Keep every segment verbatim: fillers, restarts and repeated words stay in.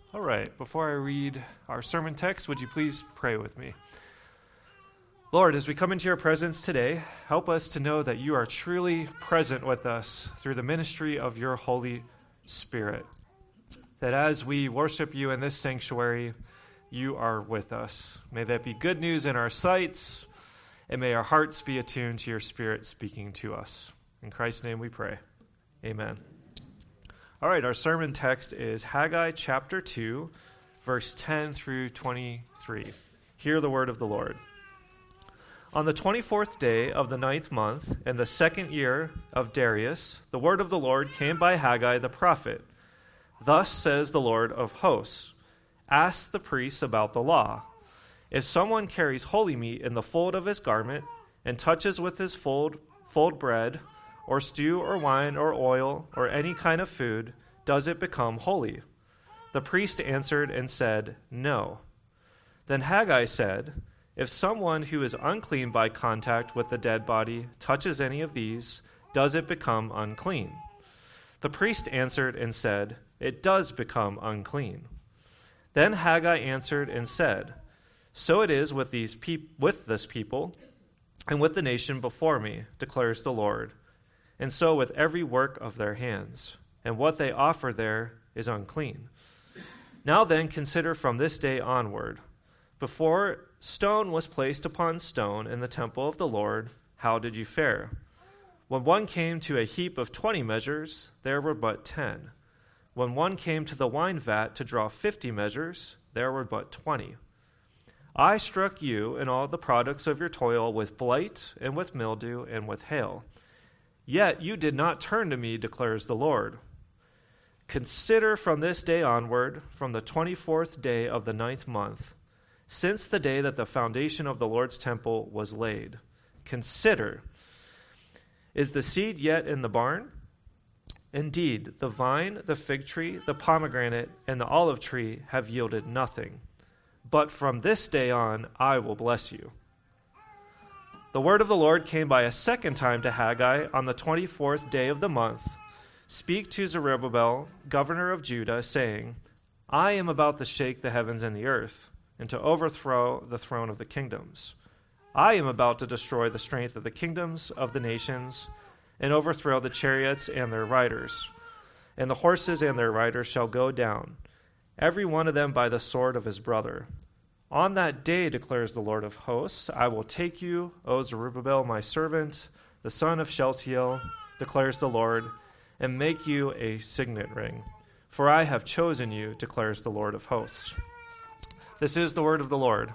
All right, before I read our sermon text, would you please pray with me? Lord, as we come into your presence today, help us to know that you are truly present with us through the ministry of your Holy Spirit. That as we worship you in this sanctuary, you are with us. May that be good news in our sights, and may our hearts be attuned to your Spirit speaking to us. In Christ's name we pray. Amen. All right, our sermon text is Haggai chapter two, verse ten through twenty-three. Hear the word of the Lord. On the twenty-fourth day of the ninth month, in the second year of Darius, the word of the Lord came by Haggai the prophet. Thus says the Lord of hosts, ask the priests about the law. If someone carries holy meat in the fold of his garment and touches with his fold, fold bread, or stew or wine or oil or any kind of food, does it become holy? The priest answered and said, no. Then Haggai said, if someone who is unclean by contact with the dead body touches any of these, does it become unclean? The priest answered and said, it does become unclean. Then Haggai answered and said, so it is with these peop- with this people and with the nation before me, declares the Lord. And so with every work of their hands, and what they offer there is unclean. Now then, consider from this day onward. Before stone was placed upon stone in the temple of the Lord, how did you fare? When one came to a heap of twenty measures, there were but ten. When one came to the wine vat to draw fifty measures, there were but twenty. I struck you and all the products of your toil with blight and with mildew and with hail. Yet you did not turn to me, declares the Lord. Consider from this day onward, from the twenty-fourth day of the ninth month, since the day that the foundation of the Lord's temple was laid. Consider, is the seed yet in the barn? Indeed, the vine, the fig tree, the pomegranate, and the olive tree have yielded nothing. But from this day on, I will bless you. The word of the Lord came by a second time to Haggai on the twenty-fourth day of the month. Speak to Zerubbabel, governor of Judah, saying, I am about to shake the heavens and the earth, and to overthrow the throne of the kingdoms. I am about to destroy the strength of the kingdoms of the nations, and overthrow the chariots and their riders. And the horses and their riders shall go down, every one of them by the sword of his brother. On that day, declares the Lord of hosts, I will take you, O Zerubbabel, my servant, the son of Shealtiel, declares the Lord, and make you a signet ring. For I have chosen you, declares the Lord of hosts. This is the word of the Lord.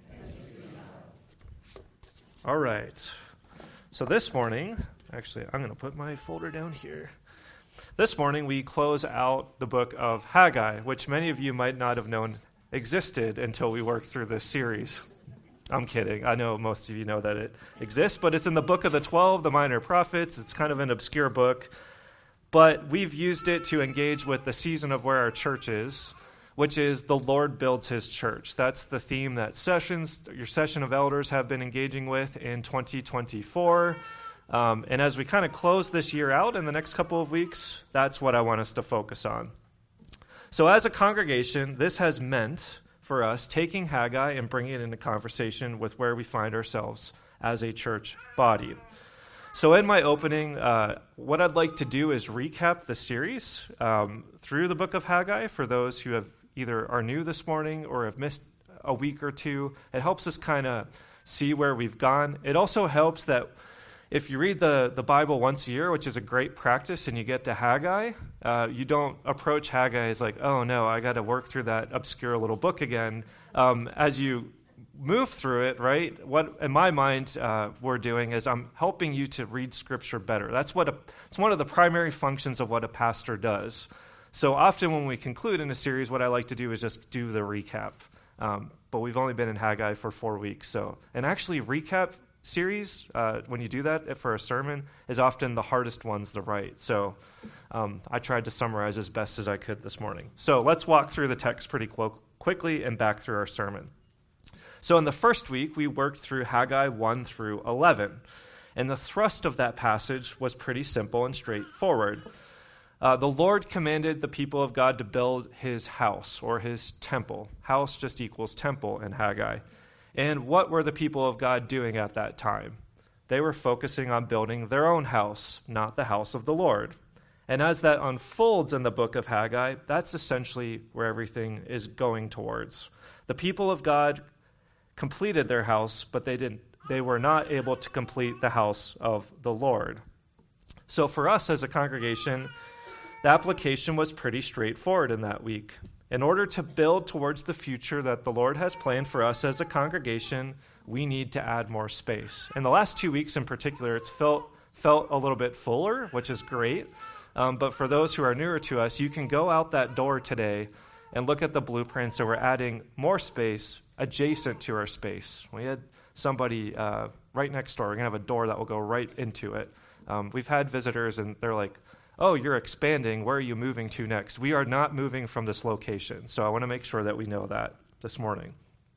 All right. So this morning, actually, I'm going to put my folder down here. This morning, we close out the book of Haggai, which many of you might not have known existed until we worked through this series. I'm kidding. I know most of you know that it exists, but it's in the book of the twelve, the minor prophets. It's kind of an obscure book, but we've used it to engage with the season of where our church is, which is the Lord builds his church. That's the theme that sessions, your session of elders have been engaging with in twenty twenty-four. Um, and as we kind of close this year out in the next couple of weeks, that's what I want us to focus on. So as a congregation, this has meant for us taking Haggai and bringing it into conversation with where we find ourselves as a church body. So in my opening, uh, what I'd like to do is recap the series um, through the book of Haggai for those who have either are new this morning or have missed a week or two. It helps us kind of see where we've gone. It also helps that if you read the, the Bible once a year, which is a great practice, and you get to Haggai, uh, you don't approach Haggai as like, oh no, I got to work through that obscure little book again. Um, as you move through it, right, what in my mind uh, we're doing is I'm helping you to read Scripture better. That's what a, it's one of the primary functions of what a pastor does. So often when we conclude in a series, what I like to do is just do the recap. Um, but we've only been in Haggai for four weeks. So, and actually recap series, uh, when you do that for a sermon, is often the hardest ones to write. So um, I tried to summarize as best as I could this morning. So let's walk through the text pretty qu- quickly and back through our sermon. So in the first week, we worked through Haggai one through eleven. And the thrust of that passage was pretty simple and straightforward. Uh, the Lord commanded the people of God to build his house or his temple. House just equals temple in Haggai. And what were the people of God doing at that time? They were focusing on building their own house, not the house of the Lord. And as that unfolds in the book of Haggai, that's essentially where everything is going towards. The people of God completed their house, but they didn't. They were not able to complete the house of the Lord. So for us as a congregation, the application was pretty straightforward in that week. In order to build towards the future that the Lord has planned for us as a congregation, we need to add more space. In the last two weeks in particular, it's felt felt a little bit fuller, which is great. Um, but for those who are newer to us, you can go out that door today and look at the blueprints, and we're adding more space adjacent to our space. We had somebody uh, right next door. We're going to have a door that will go right into it. Um, we've had visitors, and they're like, oh, you're expanding. Where are you moving to next? We are not moving from this location. So I want to make sure that we know that this morning.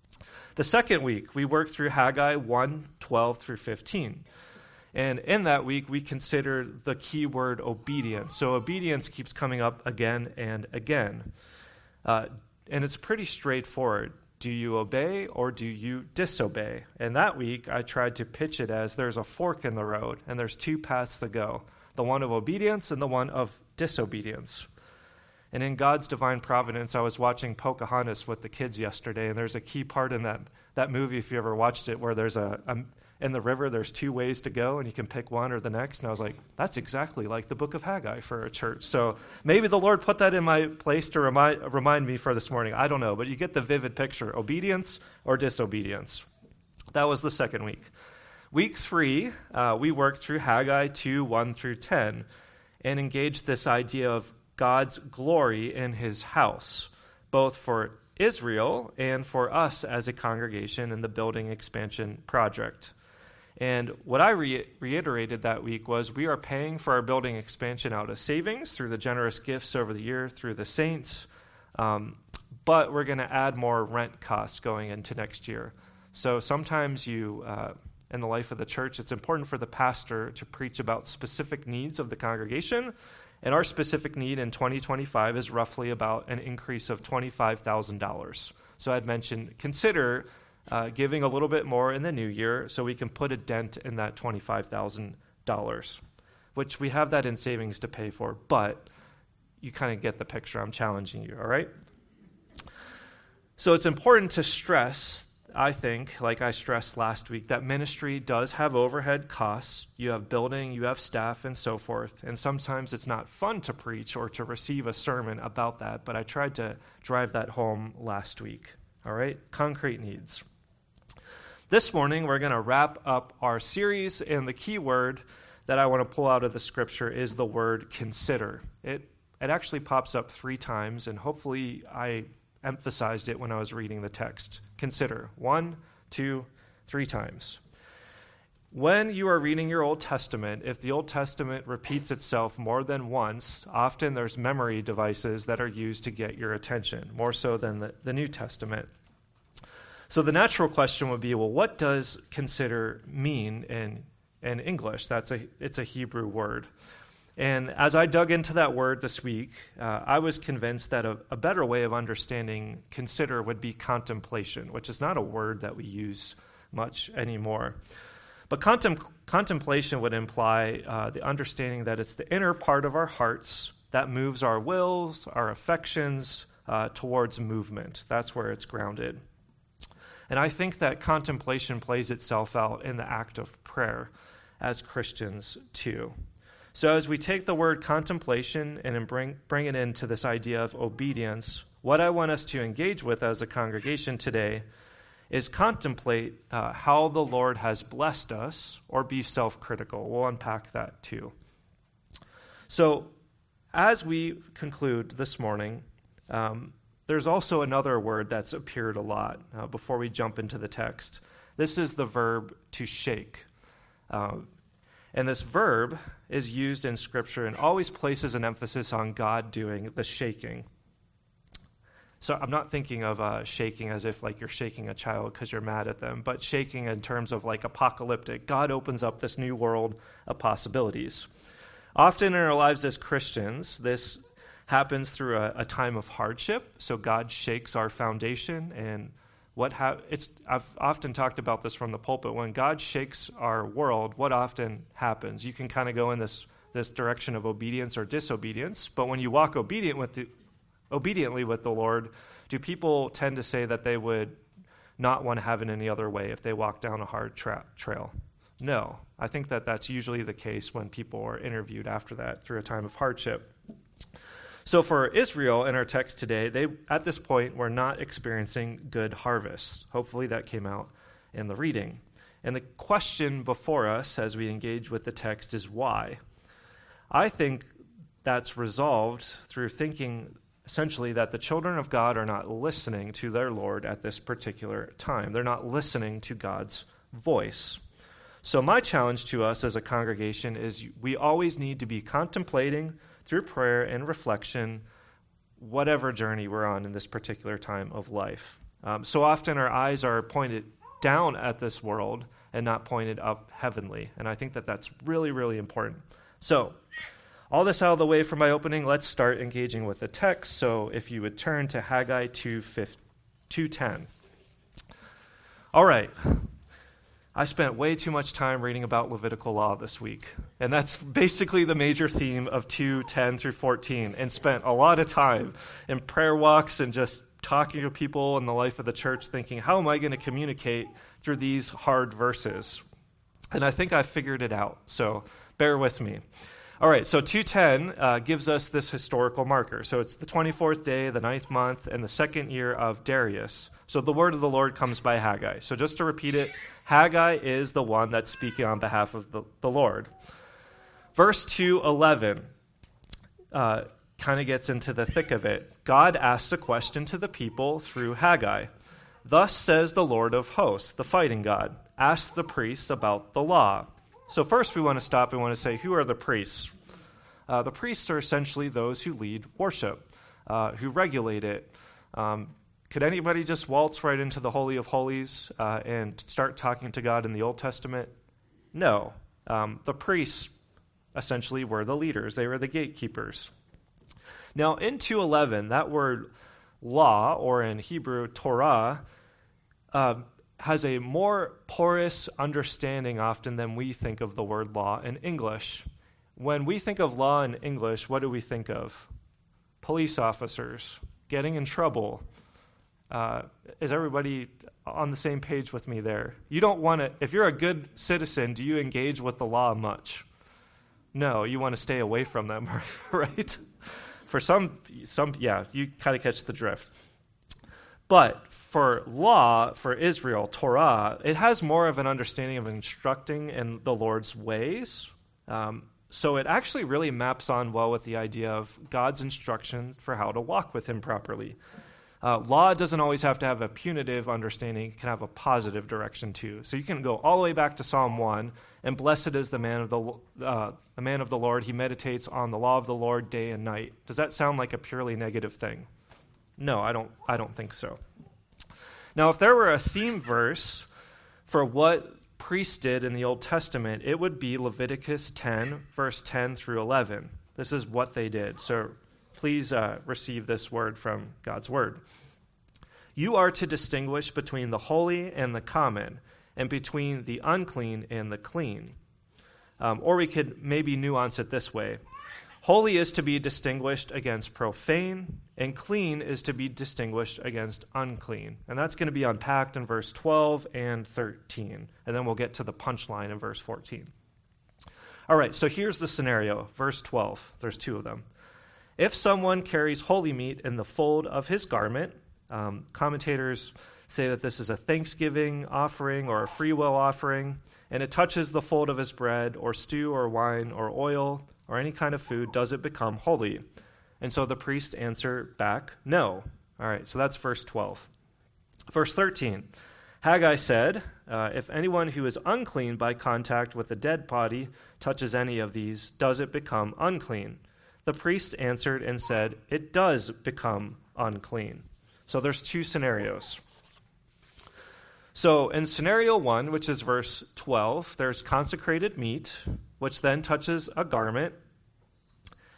The second week, we worked through Haggai one, twelve through fifteen. And in that week, we considered the key word obedience. So obedience keeps coming up again and again. Uh, and it's pretty straightforward. Do you obey or do you disobey? And that week, I tried to pitch it as there's a fork in the road, and there's two paths to go, the one of obedience and the one of disobedience. And in God's divine providence, I was watching Pocahontas with the kids yesterday, and there's a key part in that that movie, if you ever watched it, where there's a, a in the river, there's two ways to go, and you can pick one or the next. And I was like, that's exactly like the book of Haggai for a church. So maybe the Lord put that in my place to remind remind me for this morning. I don't know, but you get the vivid picture, obedience or disobedience. That was the second week. Week three, uh, we worked through Haggai two, one through ten, and engaged this idea of God's glory in his house, both for Israel and for us as a congregation in the building expansion project. And what I re- reiterated that week was we are paying for our building expansion out of savings through the generous gifts over the year through the saints, um, but we're going to add more rent costs going into next year. So sometimes you, uh, in the life of the church, it's important for the pastor to preach about specific needs of the congregation. And our specific need in twenty twenty-five is roughly about an increase of twenty-five thousand dollars. So I'd mentioned consider uh, giving a little bit more in the new year so we can put a dent in that twenty-five thousand dollars, which we have that in savings to pay for, but you kind of get the picture. I'm challenging you, all right? So it's important to stress, I think, like I stressed last week, that ministry does have overhead costs. You have building, you have staff, and so forth. And sometimes it's not fun to preach or to receive a sermon about that, but I tried to drive that home last week. All right? Concrete needs. This morning, we're going to wrap up our series, and the key word that I want to pull out of the scripture is the word consider. It, it actually pops up three times, and hopefully I emphasized it when I was reading the text. Consider. One, two, three times. When you are reading your Old Testament, if the Old Testament repeats itself more than once, often there's memory devices that are used to get your attention, more so than the, the New Testament. So the natural question would be, well, what does consider mean in, in English? That's a it's a Hebrew word. And as I dug into that word this week, uh, I was convinced that a, a better way of understanding consider would be contemplation, which is not a word that we use much anymore. But contem- contemplation would imply uh, the understanding that it's the inner part of our hearts that moves our wills, our affections uh, towards movement. That's where it's grounded. And I think that contemplation plays itself out in the act of prayer as Christians too. So as we take the word contemplation and bring, bring it into this idea of obedience, what I want us to engage with as a congregation today is contemplate uh, how the Lord has blessed us, or be self-critical. We'll unpack that too. So as we conclude this morning, um, there's also another word that's appeared a lot uh, before we jump into the text. This is the verb to shake. Uh, And this verb is used in Scripture and always places an emphasis on God doing the shaking. So I'm not thinking of uh, shaking as if like you're shaking a child because you're mad at them, but shaking in terms of like apocalyptic. God opens up this new world of possibilities. Often in our lives as Christians, this happens through a, a time of hardship. So God shakes our foundation, and what ha- it's I've often talked about this from the pulpit. When God shakes our world, what often happens? You can kind of go in this this direction of obedience or disobedience, but when you walk obedient with the, obediently with the Lord, do people tend to say that they would not want to have it any other way if they walk down a hard tra- trail? No. I think that that's usually the case when people are interviewed after that through a time of hardship. So for Israel in our text today, they at this point were not experiencing good harvests. Hopefully that came out in the reading. And the question before us as we engage with the text is why? I think that's resolved through thinking essentially that the children of God are not listening to their Lord at this particular time. They're not listening to God's voice. So my challenge to us as a congregation is we always need to be contemplating through prayer and reflection whatever journey we're on in this particular time of life. Um, so often our eyes are pointed down at this world and not pointed up heavenly. And I think that that's really, really important. So all this out of the way for my opening, let's start engaging with the text. So if you would turn to Haggai two ten. All right. I spent way too much time reading about Levitical law this week, and that's basically the major theme of two ten through fourteen, and spent a lot of time in prayer walks and just talking to people in the life of the church thinking, how am I going to communicate through these hard verses? And I think I figured it out, so bear with me. All right, so two ten uh, gives us this historical marker. So it's the twenty-fourth day, the ninth month, and the second year of Darius. So the word of the Lord comes by Haggai. So just to repeat it, Haggai is the one that's speaking on behalf of the, the Lord. Verse two eleven uh, kind of gets into the thick of it. God asks a question to the people through Haggai. Thus says the Lord of hosts, the fighting God, ask the priests about the law. So first we want to stop and want to say, who are the priests? Uh, the priests are essentially those who lead worship, uh, who regulate it. Um, could anybody just waltz right into the Holy of Holies uh, and start talking to God in the Old Testament? No. Um, the priests essentially were the leaders. They were the gatekeepers. Now in two eleven, that word law, or in Hebrew, Torah, uh, has a more porous understanding often than we think of the word law in English. When we think of law in English, what do we think of? Police officers, getting in trouble. Uh, is everybody on the same page with me there? You don't want to, if you're a good citizen, do you engage with the law much? No, you want to stay away from them, right? For some, some, yeah, you kind of catch the drift. But for law, for Israel, Torah, it has more of an understanding of instructing in the Lord's ways. Um, so it actually really maps on well with the idea of God's instruction for how to walk with him properly. Uh, law doesn't always have to have a punitive understanding. It can have a positive direction too. So you can go all the way back to Psalm one, and blessed is the man of the uh, the man of the Lord. He meditates on the law of the Lord day and night. Does that sound like a purely negative thing? No, I don't. I don't think so. Now, if there were a theme verse for what priests did in the Old Testament, it would be Leviticus ten, verse ten through eleven. This is what they did. So please uh, receive this word from God's word. You are to distinguish between the holy and the common, and between the unclean and the clean. Um, or we could maybe nuance it this way. Holy is to be distinguished against profane, and clean is to be distinguished against unclean. And that's going to be unpacked in verse twelve and thirteen. And then we'll get to the punchline in verse fourteen. All right, so here's the scenario. Verse twelve. There's two of them. If someone carries holy meat in the fold of his garment, um, commentators say that this is a thanksgiving offering or a free will offering, and it touches the fold of his bread or stew or wine or oil or any kind of food, does it become holy? And so the priest answer back, no. All right, so that's verse twelve. Verse thirteen, Haggai said, uh, if anyone who is unclean by contact with a dead body touches any of these, does it become unclean? The priest answered and said, it does become unclean. So there's two scenarios. So in scenario one, which is verse twelve, there's consecrated meat, which then touches a garment,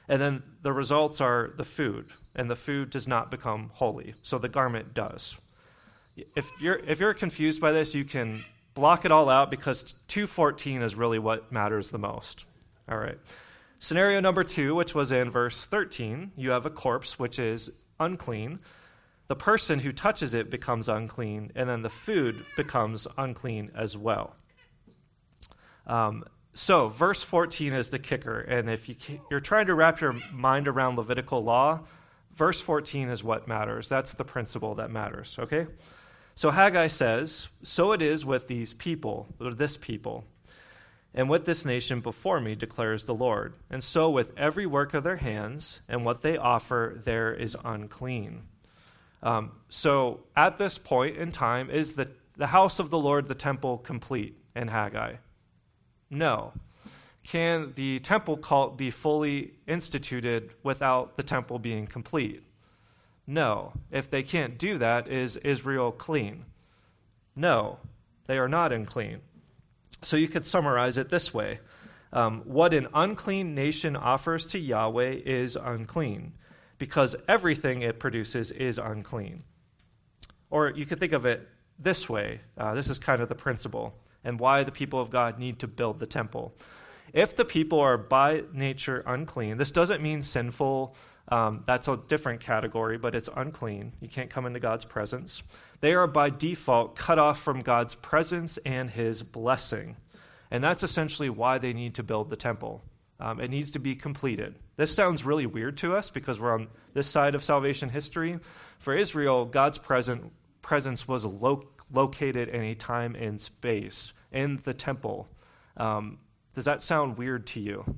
And then the results are the food, and the food does not become holy, so the garment does. If you're if you're confused by this, you can block it all out because two fourteen is really what matters the most. All right. Scenario number two, which was in verse thirteen, you have a corpse which is unclean. The person who touches it becomes unclean, and then the food becomes unclean as well. Um, so verse fourteen is the kicker, and if you, you're trying to wrap your mind around Levitical law, verse fourteen is what matters. That's the principle that matters, okay? So Haggai says, "So it is with these people, or this people, and with this nation before me, declares the Lord. And so with every work of their hands, and what they offer there is unclean." Um, so at this point in time, is the, the house of the Lord, the temple, complete in Haggai? No. Can the temple cult be fully instituted without the temple being complete? No. If they can't do that, is Israel clean? No. They are not unclean. So you could summarize it this way. Um, what an unclean nation offers to Yahweh is unclean, because everything it produces is unclean. Or you could think of it this way. Uh, this is kind of the principle and why the people of God need to build the temple. If the people are by nature unclean, this doesn't mean sinful. Um, that's a different category, but it's unclean. You can't come into God's presence. They are by default cut off from God's presence and his blessing. And that's essentially why they need to build the temple. Um, it needs to be completed. This sounds really weird to us because we're on this side of salvation history. For Israel, God's present, presence was lo- located in a time and space, in the temple. Um, does that sound weird to you?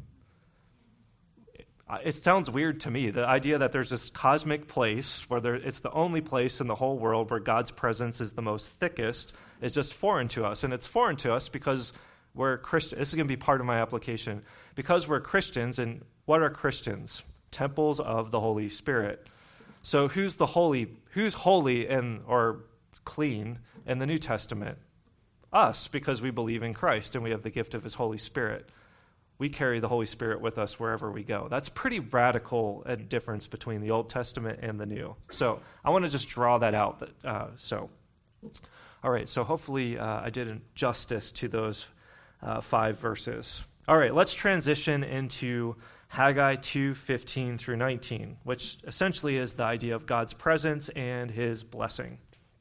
It sounds weird to me. The idea that there's this cosmic place where there, it's the only place in the whole world where God's presence is the most thickest is just foreign to us. And it's foreign to us because we're Christians. This is going to be part of my application. Because we're Christians, and what are Christians? Temples of the Holy Spirit. So who's the holy? Who's holy and or clean in the New Testament? Us, because we believe in Christ and we have the gift of his Holy Spirit. We carry the Holy Spirit with us wherever we go. That's pretty radical a difference between the Old Testament and the New. So I want to just draw that out. That, uh, so, all right. So hopefully uh, I did justice to those uh, five verses. All right. Let's transition into Haggai two fifteen through nineteen, which essentially is the idea of God's presence and his blessing.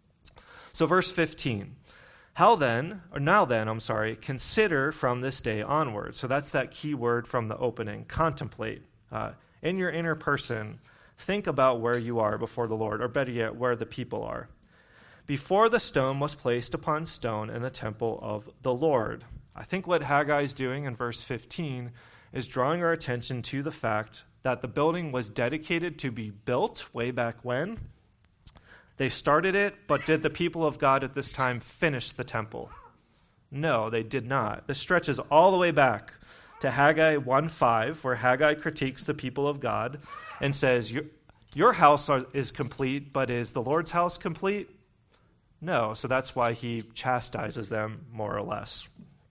So verse fifteen. How then, or now then, I'm sorry, consider from this day onward. So that's that key word from the opening, contemplate. Uh, in your inner person, think about where you are before the Lord, or better yet, where the people are. Before the stone was placed upon stone in the temple of the Lord. I think what Haggai is doing in verse fifteen is drawing our attention to the fact that the building was dedicated to be built way back when. They started it, but did the people of God at this time finish the temple? No, they did not. This stretches all the way back to Haggai one five, where Haggai critiques the people of God and says, your, your house are, is complete, but is the Lord's house complete? No, so that's why he chastises them more or less.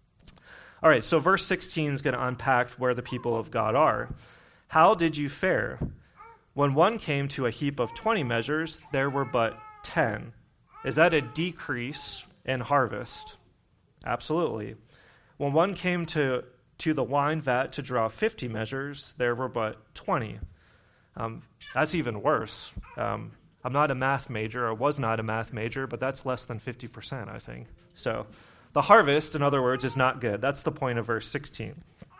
All right, so verse sixteen is going to unpack where the people of God are. How did you fare? When one came to a heap of twenty measures, there were but ten. Is that a decrease in harvest? Absolutely. When one came to, to the wine vat to draw fifty measures, there were but twenty. Um, that's even worse. Um, I'm not a math major, or was not a math major, but that's less than fifty percent, I think. So the harvest, in other words, is not good. That's the point of verse sixteen.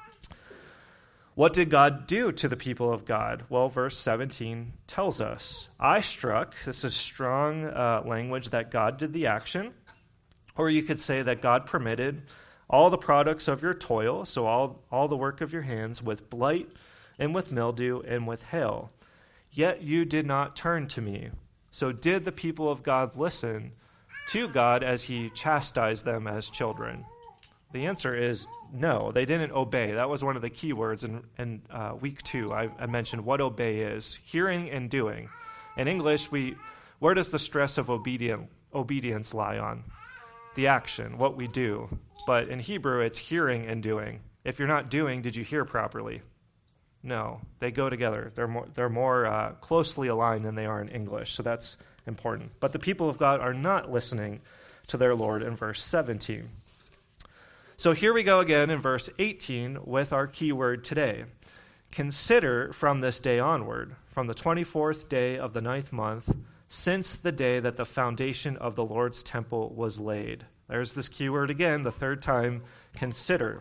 What did God do to the people of God? Well, verse seventeen tells us, I struck, this is strong uh, language that God did the action, or you could say that God permitted all the products of your toil, so all, all the work of your hands, with blight and with mildew and with hail. Yet you did not turn to me. So did the people of God listen to God as he chastised them as children? The answer is no, they didn't obey. That was one of the key words in, in uh, week two. I, I mentioned what obey is, hearing and doing. In English, we where does the stress of obedient, obedience lie on? The action, what we do. But in Hebrew, it's hearing and doing. If you're not doing, did you hear properly? No, they go together. They're more, they're more uh, closely aligned than they are in English, so that's important. But the people of God are not listening to their Lord in verse seventeen. So here we go again in verse eighteen with our key word today. Consider from this day onward, from the twenty-fourth day of the ninth month, since the day that the foundation of the Lord's temple was laid. There's this key word again, the third time, consider.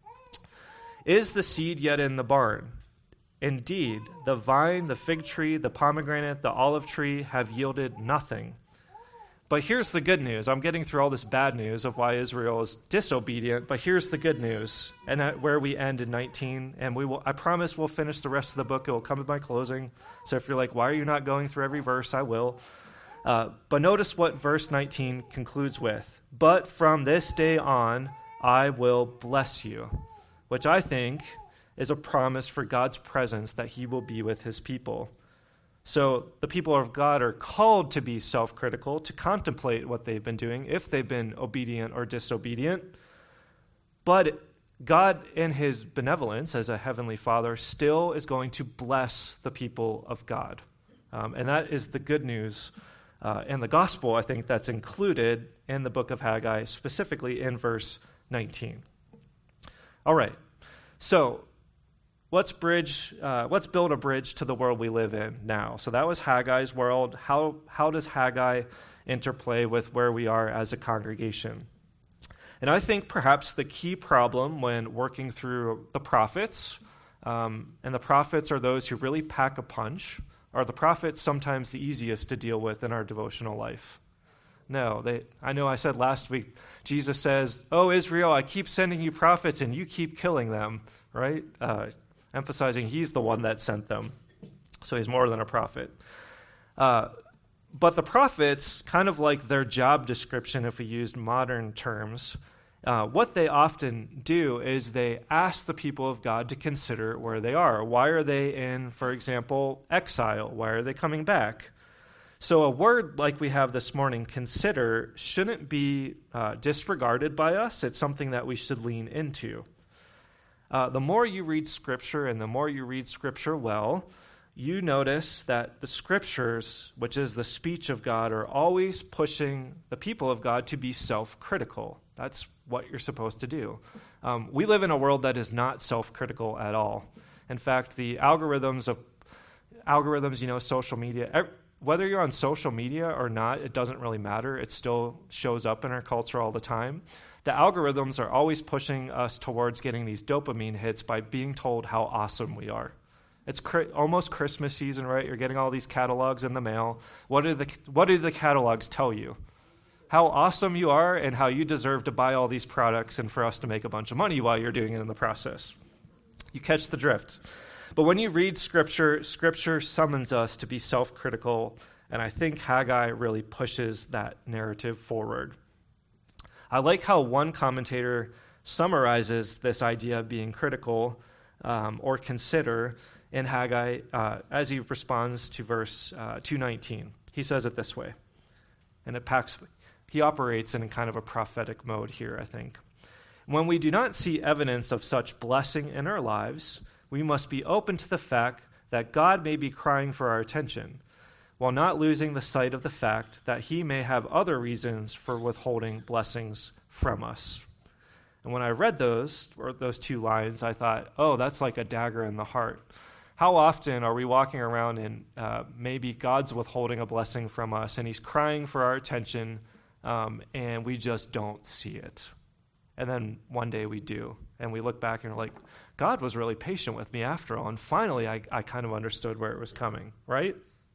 Is the seed yet in the barn? Indeed, the vine, the fig tree, the pomegranate, the olive tree have yielded nothing. But here's the good news. I'm getting through all this bad news of why Israel is disobedient, but here's the good news, and at where we end in nineteen, and we will. I promise we'll finish the rest of the book. It will come at my closing. So if you're like, why are you not going through every verse? I will. Uh, but notice what verse nineteen concludes with. But from this day on, I will bless you, which I think is a promise for God's presence that he will be with his people. So the people of God are called to be self-critical, to contemplate what they've been doing, if they've been obedient or disobedient. But God, in his benevolence as a heavenly Father, still is going to bless the people of God. Um, and that is the good news uh, and the gospel, I think, that's included in the book of Haggai, specifically in verse nineteen. All right, so Let's bridge. Uh, let's build a bridge to the world we live in now. So that was Haggai's world. How how does Haggai interplay with where we are as a congregation? And I think perhaps the key problem when working through the prophets, um, and the prophets are those who really pack a punch, are the prophets sometimes the easiest to deal with in our devotional life? No, they. I know I said last week, Jesus says, "Oh, Israel, I keep sending you prophets and you keep killing them," right? Uh, emphasizing he's the one that sent them. So he's more than a prophet. Uh, but the prophets, kind of like their job description, if we used modern terms, uh, what they often do is they ask the people of God to consider where they are. Why are they in, for example, exile? Why are they coming back? So a word like we have this morning, consider, shouldn't be uh, disregarded by us. It's something that we should lean into. Uh, the more you read Scripture and the more you read Scripture well, you notice that the Scriptures, which is the speech of God, are always pushing the people of God to be self-critical. That's what you're supposed to do. Um, we live in a world that is not self-critical at all. In fact, the algorithms of algorithms, you know, social media, whether you're on social media or not, it doesn't really matter. It still shows up in our culture all the time. The algorithms are always pushing us towards getting these dopamine hits by being told how awesome we are. It's cri- almost Christmas season, right? You're getting all these catalogs in the mail. What do the what do the catalogs tell you? How awesome you are and how you deserve to buy all these products and for us to make a bunch of money while you're doing it in the process. You catch the drift. But when you read Scripture, Scripture summons us to be self-critical, and I think Haggai really pushes that narrative forward. I like how one commentator summarizes this idea of being critical um, or consider in Haggai uh, as he responds to verse uh, two nineteen. He says it this way, and it packs. He operates in kind of a prophetic mode here, I think. When we do not see evidence of such blessing in our lives, we must be open to the fact that God may be crying for our attention, while not losing the sight of the fact that he may have other reasons for withholding blessings from us. And when I read those, or those two lines, I thought, oh, that's like a dagger in the heart. How often are we walking around and uh, maybe God's withholding a blessing from us, and he's crying for our attention, um, and we just don't see it. And then one day we do, and we look back and we're like, God was really patient with me after all, and finally I, I kind of understood where it was coming, right?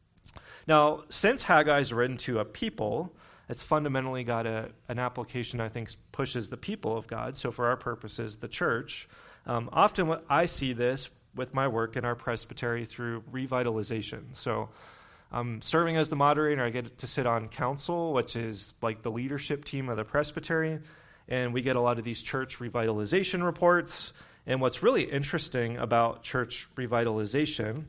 Now, since Haggai is written to a people, it's fundamentally got a, an application I think pushes the people of God, so for our purposes, the church. Um, often what I see this with my work in our presbytery through revitalization. So I'm serving as the moderator. I get to sit on council, which is like the leadership team of the presbytery, and we get a lot of these church revitalization reports. And what's really interesting about church revitalization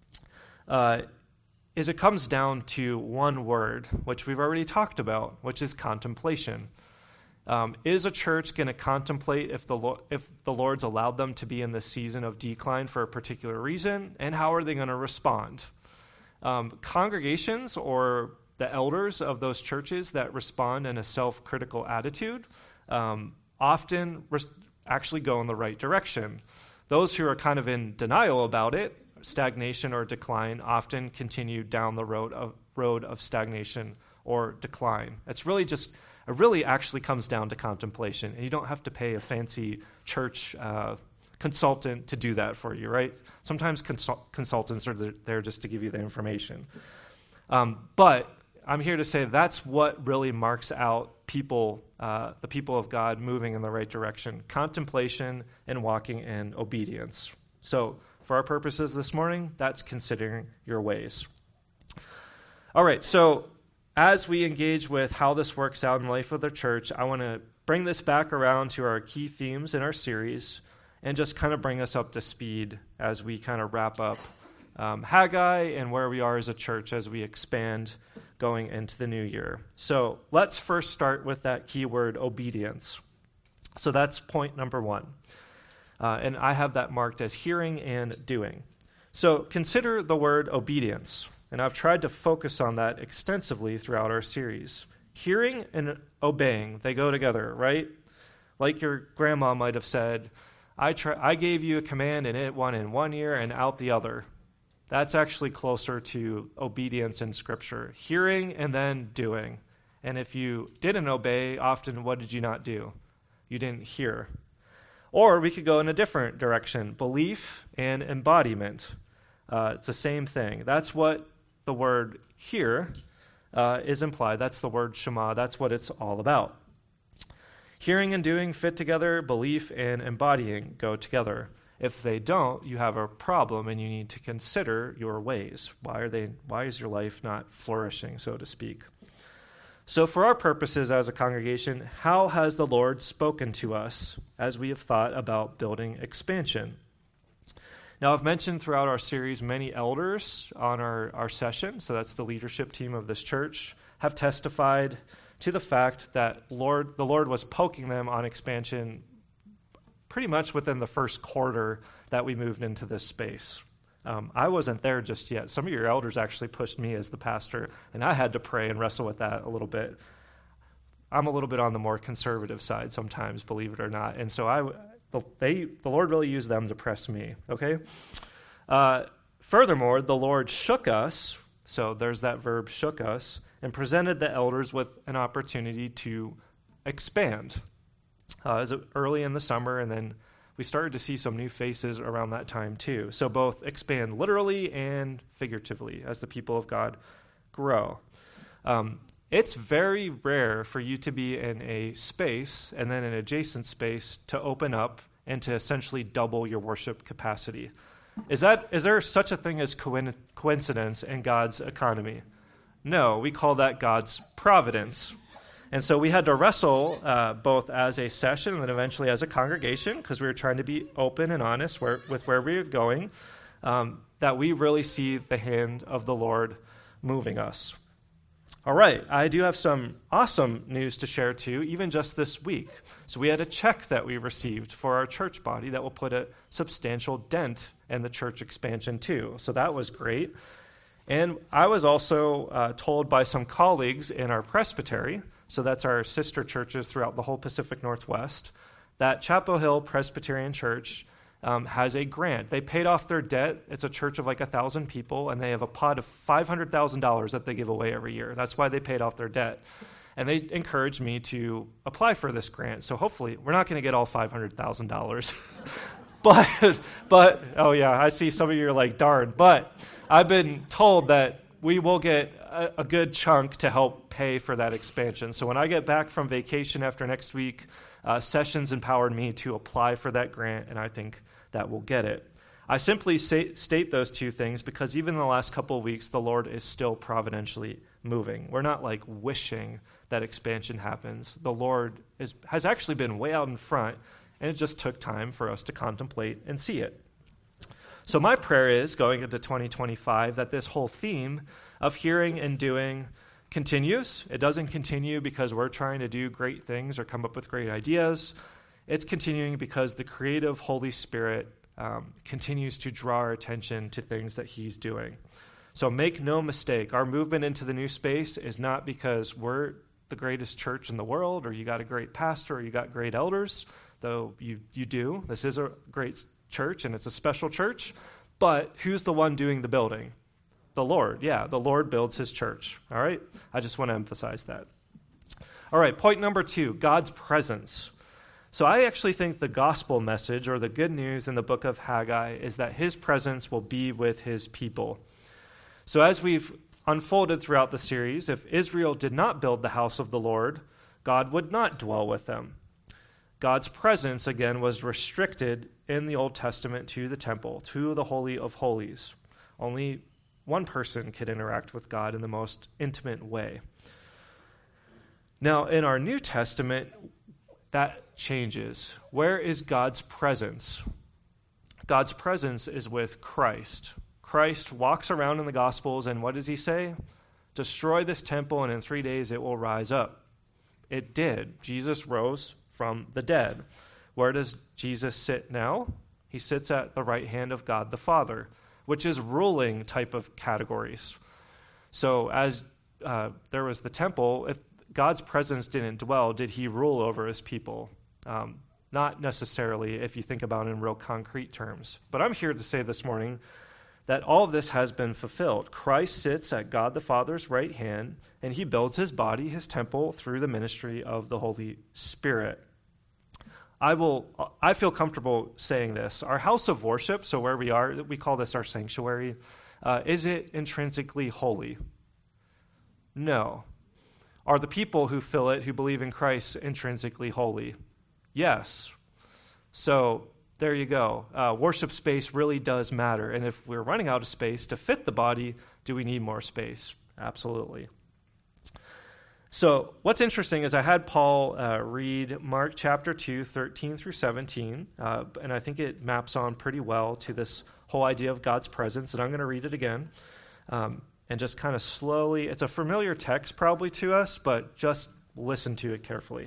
uh, is it comes down to one word, which we've already talked about, which is contemplation. Um, is a church going to contemplate if the Lo- if the Lord's allowed them to be in this season of decline for a particular reason, and how are they going to respond? Um, congregations or the elders of those churches that respond in a self-critical attitude um, often res- actually go in the right direction. Those who are kind of in denial about it, stagnation or decline, often continue down the road of road of stagnation or decline. It's really just, it really actually comes down to contemplation, and you don't have to pay a fancy church uh, consultant to do that for you, right? Sometimes consul- consultants are there just to give you the information. Um, but I'm here to say that's what really marks out people, uh, the people of God moving in the right direction: contemplation and walking in obedience. So for our purposes this morning, that's considering your ways. All right, so as we engage with how this works out in the life of the church, I want to bring this back around to our key themes in our series and just kind of bring us up to speed as we kind of wrap up um, Haggai and where we are as a church as we expand going into the new year. So let's first start with that key word, obedience. So that's point number one. Uh, and I have that marked as hearing and doing. So consider the word obedience. And I've tried to focus on that extensively throughout our series. Hearing and obeying, they go together, right? Like your grandma might have said, I try, I gave you a command and it went in one ear and out the other. That's actually closer to obedience in Scripture. Hearing and then doing. And if you didn't obey, often what did you not do? You didn't hear. Or we could go in a different direction, belief and embodiment. Uh, it's the same thing. That's what the word hear uh, is implied. That's the word Shema. That's what it's all about. Hearing and doing fit together. Belief and embodying go together. If they don't, you have a problem and you need to consider your ways. Why are they? Why is your life not flourishing, so to speak? So for our purposes as a congregation, how has the Lord spoken to us as we have thought about building expansion? Now, I've mentioned throughout our series many elders on our, our session, so that's the leadership team of this church, have testified to the fact that Lord, the Lord was poking them on expansion pretty much within the first quarter that we moved into this space. Um, I wasn't there just yet. Some of your elders actually pushed me as the pastor, and I had to pray and wrestle with that a little bit. I'm a little bit on the more conservative side sometimes, believe it or not, and so I, the, they, the Lord really used them to press me, okay? Uh, furthermore, the Lord shook us, so there's that verb, shook us, and presented the elders with an opportunity to expand. Uh, it was early in the summer, and then we started to see some new faces around that time too. So both expand literally and figuratively as the people of God grow. Um, it's very rare for you to be in a space and then an adjacent space to open up and to essentially double your worship capacity. Is that is there such a thing as coin- coincidence in God's economy? No, we call that God's providence. And so we had to wrestle uh, both as a session and then eventually as a congregation, because we were trying to be open and honest where, with where we were going, um, that we really see the hand of the Lord moving us. All right, I do have some awesome news to share too, even just this week. So we had a check that we received for our church body that will put a substantial dent in the church expansion too. So that was great. And I was also uh, told by some colleagues in our presbytery, so that's our sister churches throughout the whole Pacific Northwest, that Chapel Hill Presbyterian Church um, has a grant. They paid off their debt. It's a church of like a thousand people, and they have a pot of five hundred thousand dollars that they give away every year. That's why they paid off their debt. And they encouraged me to apply for this grant. So hopefully, we're not going to get all five hundred thousand dollars. but, but, oh yeah, I see some of you are like, darn. But I've been told that we will get a, a good chunk to help pay for that expansion. So when I get back from vacation after next week, uh, Sessions empowered me to apply for that grant, and I think that we'll get it. I simply say, state those two things because even in the last couple of weeks, the Lord is still providentially moving. We're not like wishing that expansion happens. The Lord is, has actually been way out in front, and it just took time for us to contemplate and see it. So my prayer is, going into twenty twenty-five, that this whole theme of hearing and doing continues. It doesn't continue because we're trying to do great things or come up with great ideas. It's continuing because the creative Holy Spirit um, continues to draw our attention to things that he's doing. So make no mistake, our movement into the new space is not because we're the greatest church in the world, or you got a great pastor, or you got great elders, though you, you do. This is a great church, and it's a special church. But who's the one doing the building? The Lord. Yeah, the Lord builds his church. All right? I just want to emphasize that. All right, point number two, God's presence. So I actually think the gospel message, or the good news in the book of Haggai, is that his presence will be with his people. So as we've unfolded throughout the series, if Israel did not build the house of the Lord, God would not dwell with them. God's presence, again, was restricted in the Old Testament to the temple, to the Holy of Holies. Only one person could interact with God in the most intimate way. Now, in our New Testament, that changes. Where is God's presence? God's presence is with Christ. Christ walks around in the Gospels, and what does he say? Destroy this temple, and in three days it will rise up. It did. Jesus rose from the dead. Where does Jesus sit now? He sits at the right hand of God the Father, which is ruling type of categories. So as uh, there was the temple, if God's presence didn't dwell, did he rule over his people? Um, not necessarily if you think about it in real concrete terms. But I'm here to say this morning that all of this has been fulfilled. Christ sits at God the Father's right hand, and he builds his body, his temple, through the ministry of the Holy Spirit. I will. I feel comfortable saying this. Our house of worship, so where we are, we call this our sanctuary, uh, is it intrinsically holy? No. Are the people who fill it, who believe in Christ, intrinsically holy? Yes. So there you go. Uh, worship space really does matter. And if we're running out of space to fit the body, do we need more space? Absolutely. So what's interesting is I had Paul uh, read Mark chapter two, thirteen through seventeen, uh, and I think it maps on pretty well to this whole idea of God's presence, and I'm going to read it again, um, and just kind of slowly, it's a familiar text probably to us, but just listen to it carefully.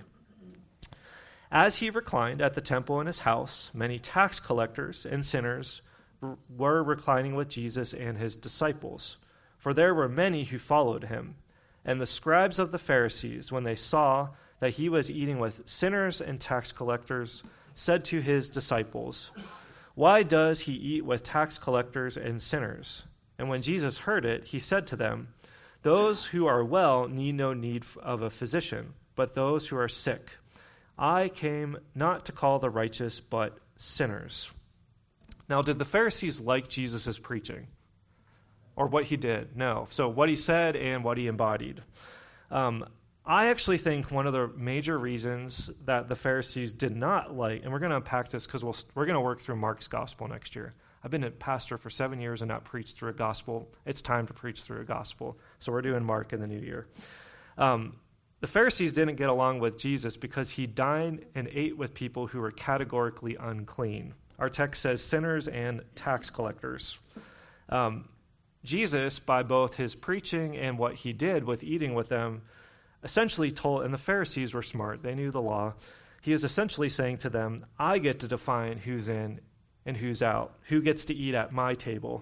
As he reclined at the temple in his house, many tax collectors and sinners r- were reclining with Jesus and his disciples, for there were many who followed him. And the scribes of the Pharisees, when they saw that he was eating with sinners and tax collectors, said to his disciples, "Why does he eat with tax collectors and sinners?" And when Jesus heard it, he said to them, "Those who are well need no need of a physician, but those who are sick. I came not to call the righteous, but sinners." Now, did the Pharisees like Jesus' preaching? Or what he did? No. So what he said and what he embodied. Um, I actually think one of the major reasons that the Pharisees did not like, and we're going to unpack this because we'll, we're going to work through Mark's gospel next year. I've been a pastor for seven years and not preached through a gospel. It's time to preach through a gospel. So we're doing Mark in the new year. Um, the Pharisees didn't get along with Jesus because he dined and ate with people who were categorically unclean. Our text says sinners and tax collectors. Um, Jesus, by both his preaching and what he did with eating with them, essentially told, and the Pharisees were smart, they knew the law, he is essentially saying to them, I get to define who's in and who's out, who gets to eat at my table.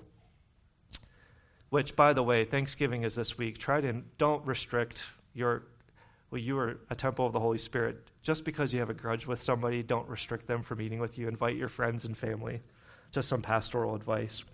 Which, by the way, Thanksgiving is this week. Try to, don't restrict your, well, you are a temple of the Holy Spirit. Just because you have a grudge with somebody, don't restrict them from eating with you. Invite your friends and family. Just some pastoral advice.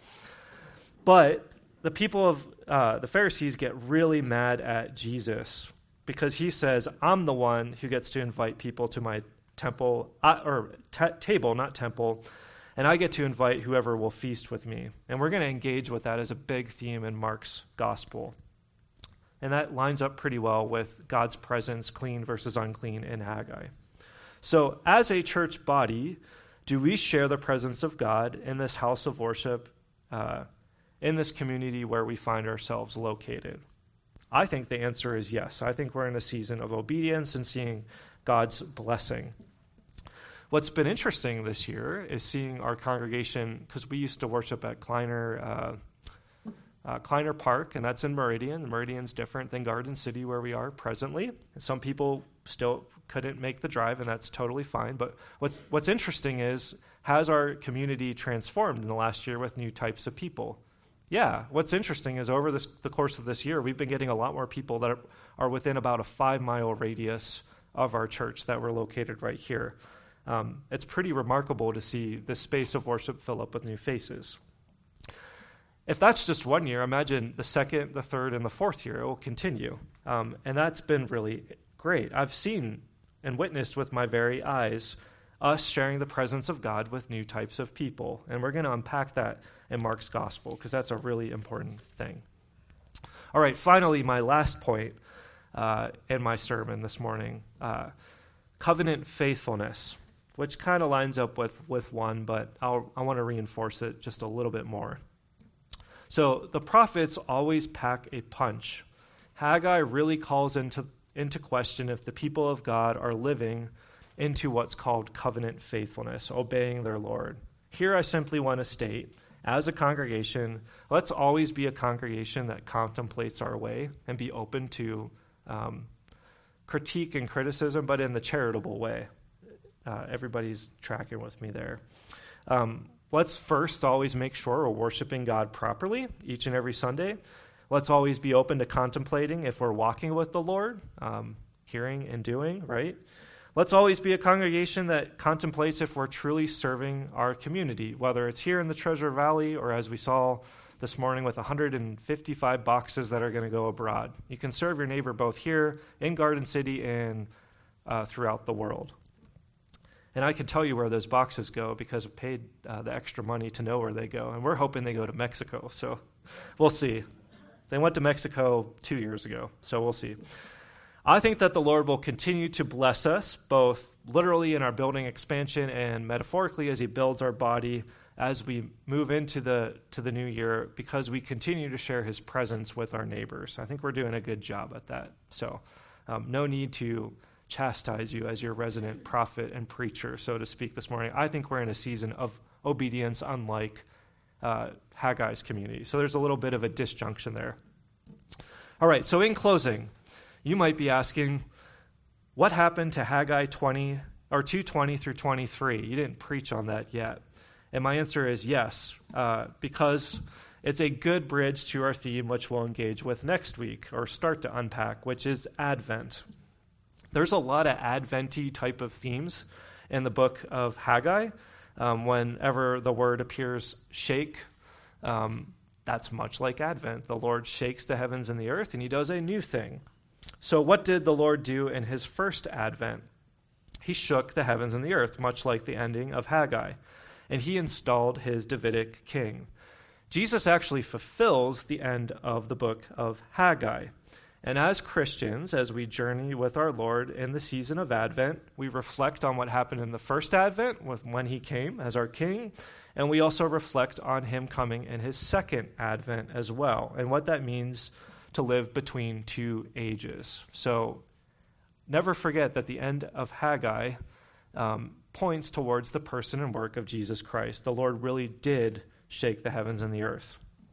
But the people of uh, the Pharisees get really mad at Jesus because he says, I'm the one who gets to invite people to my temple, uh, or t- table, not temple, and I get to invite whoever will feast with me. And we're going to engage with that as a big theme in Mark's gospel. And that lines up pretty well with God's presence, clean versus unclean, in Haggai. So as a church body, do we share the presence of God in this house of worship, uh, in this community where we find ourselves located? I think the answer is yes. I think we're in a season of obedience and seeing God's blessing. What's been interesting this year is seeing our congregation, because we used to worship at Kleiner, uh, uh, Kleiner Park, and that's in Meridian. Meridian's different than Garden City, where we are presently. Some people still couldn't make the drive, and that's totally fine. But what's what's interesting is, has our community transformed in the last year with new types of people? Yeah. What's interesting is over this, the course of this year, we've been getting a lot more people that are, are within about a five-mile radius of our church that we're located right here. Um, it's pretty remarkable to see this space of worship fill up with new faces. If that's just one year, imagine the second, the third, and the fourth year. It will continue. Um, and that's been really great. I've seen and witnessed with my very eyes us sharing the presence of God with new types of people. And we're going to unpack that in Mark's gospel, because that's a really important thing. All right, finally, my last point uh, in my sermon this morning, uh, covenant faithfulness, which kind of lines up with, with one, but I'll, I want to reinforce it just a little bit more. So the prophets always pack a punch. Haggai really calls into, into question if the people of God are living into what's called covenant faithfulness, obeying their Lord. Here I simply want to state, as a congregation, let's always be a congregation that contemplates our way and be open to um, critique and criticism, but in the charitable way. Uh, everybody's tracking with me there. Um, let's first always make sure we're worshiping God properly each and every Sunday. Let's always be open to contemplating if we're walking with the Lord, um, hearing and doing, right? Let's always be a congregation that contemplates if we're truly serving our community, whether it's here in the Treasure Valley or, as we saw this morning, with one hundred fifty-five boxes that are going to go abroad. You can serve your neighbor both here in Garden City and uh, throughout the world. And I can tell you where those boxes go because I paid uh, the extra money to know where they go. And we're hoping they go to Mexico, so we'll see. They went to Mexico two years ago, so we'll see. I think that the Lord will continue to bless us, both literally in our building expansion and metaphorically as he builds our body as we move into the to the new year, because we continue to share his presence with our neighbors. I think we're doing a good job at that. So um, no need to chastise you as your resident prophet and preacher, so to speak, this morning. I think we're in a season of obedience unlike uh, Haggai's community. So there's a little bit of a disjunction there. All right, so in closing, you might be asking, what happened to Haggai twenty or two twenty through twenty-three? You didn't preach on that yet. And my answer is yes, uh, because it's a good bridge to our theme, which we'll engage with next week or start to unpack, which is Advent. There's a lot of Advent-y type of themes in the book of Haggai. Um, whenever the word appears shake, um, that's much like Advent. The Lord shakes the heavens and the earth, and he does a new thing. So what did the Lord do in his first Advent? He shook the heavens and the earth, much like the ending of Haggai, and he installed his Davidic king. Jesus actually fulfills the end of the book of Haggai. And as Christians, as we journey with our Lord in the season of Advent, we reflect on what happened in the first Advent with when he came as our king, and we also reflect on him coming in his second Advent as well, and what that means to live between two ages. So never forget that the end of Haggai um, points towards the person and work of Jesus Christ. The Lord really did shake the heavens and the earth.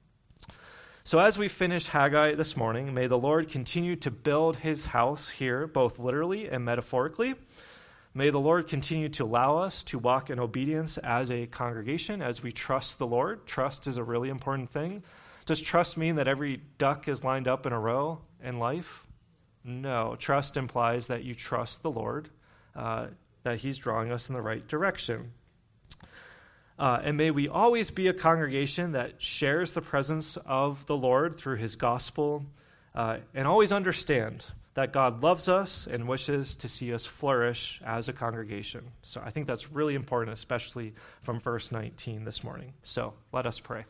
So as we finish Haggai this morning, may the Lord continue to build his house here, both literally and metaphorically. May the Lord continue to allow us to walk in obedience as a congregation, as we trust the Lord. Trust is a really important thing. Does trust mean that every duck is lined up in a row in life? No. Trust implies that you trust the Lord, uh, that he's drawing us in the right direction. Uh, and may we always be a congregation that shares the presence of the Lord through his gospel, uh, and always understand that God loves us and wishes to see us flourish as a congregation. So I think that's really important, especially from verse nineteen this morning. So let us pray.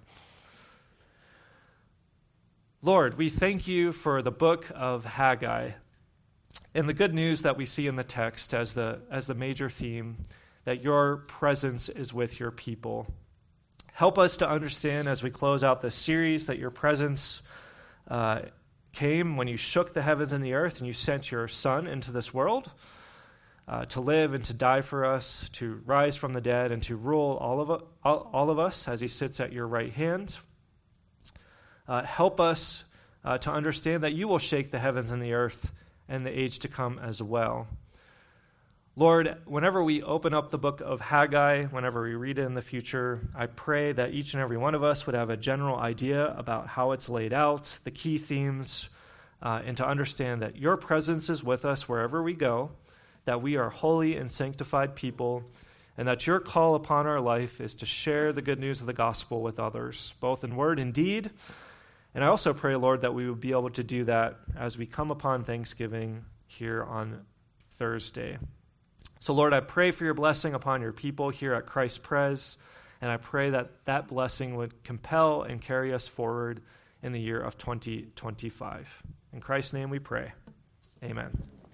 Lord, we thank you for the book of Haggai and the good news that we see in the text as the as the major theme, that your presence is with your people. Help us to understand as we close out this series that your presence uh, came when you shook the heavens and the earth and you sent your Son into this world uh, to live and to die for us, to rise from the dead and to rule all of, all, all of us as he sits at your right hand. uh, help us uh, to understand that you will shake the heavens and the earth and the age to come as well. Lord, whenever we open up the book of Haggai, whenever we read it in the future, I pray that each and every one of us would have a general idea about how it's laid out, the key themes, uh, and to understand that your presence is with us wherever we go, that we are holy and sanctified people, and that your call upon our life is to share the good news of the gospel with others, both in word and deed. And I also pray, Lord, that we would be able to do that as we come upon Thanksgiving here on Thursday. So, Lord, I pray for your blessing upon your people here at Christ Pres, and I pray that that blessing would compel and carry us forward in the year of twenty twenty-five. In Christ's name we pray. Amen.